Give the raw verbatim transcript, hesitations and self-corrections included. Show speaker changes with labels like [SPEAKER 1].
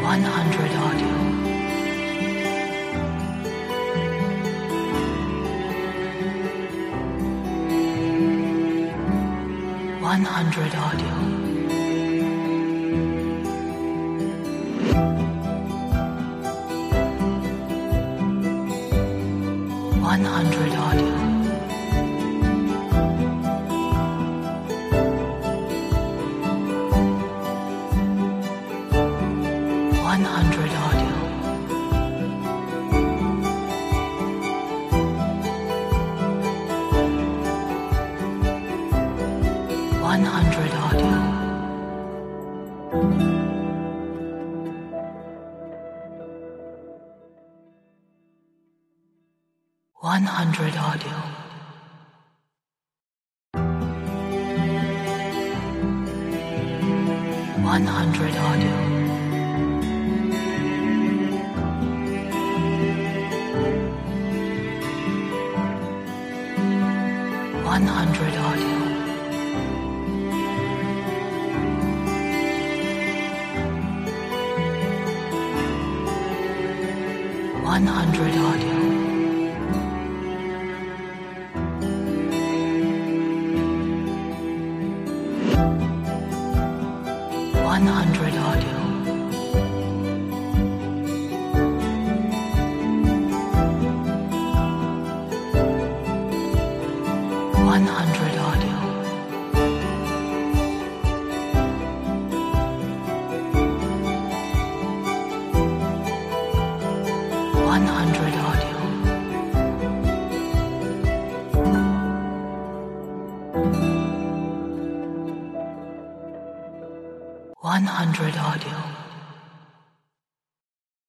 [SPEAKER 1] one hundred audio. one hundred audio. one hundred audio. one hundred audio. one hundred audio. one hundred audio. one hundred audio. one hundred audio. one hundred audio. one hundred audio. one hundred audio. one hundred audio. one hundred audio.